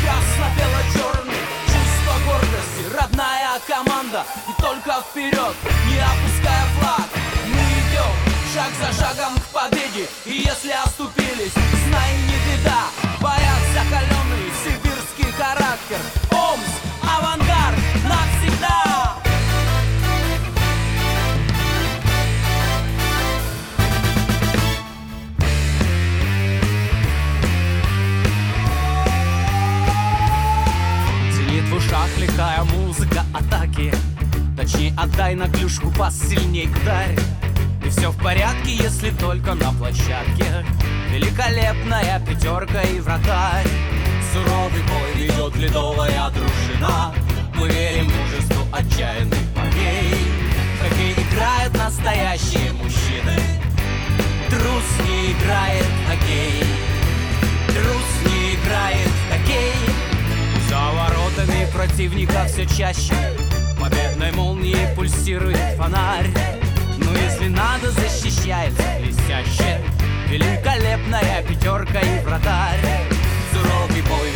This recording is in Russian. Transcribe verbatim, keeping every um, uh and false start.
красно-бело-черный, чувство гордости, родная команда. И только вперед, не опуская флаг, мы идем шаг за шагом к победе. И если оступились, знай, не беда, боят закаленный сибирский характер. Омск, авангард навсегда! Звенит в ушах лихая музыка атаки. Точнее, отдай на клюшку пас, сильней ударь. И все в порядке, если только на площадке великолепная пятерка и вратарь. Суровый бой ведет ледовая дружина. Мы верим в мужеству отчаянных парней. В хоккей играют настоящие мужчины. Трус не играет в хоккей. Трус не играет в хоккей. За воротами противника все чаще победной молнией пульсирует фонарь. Но если надо, защищается блестяще великолепная пятерка и вратарь. Суровый бой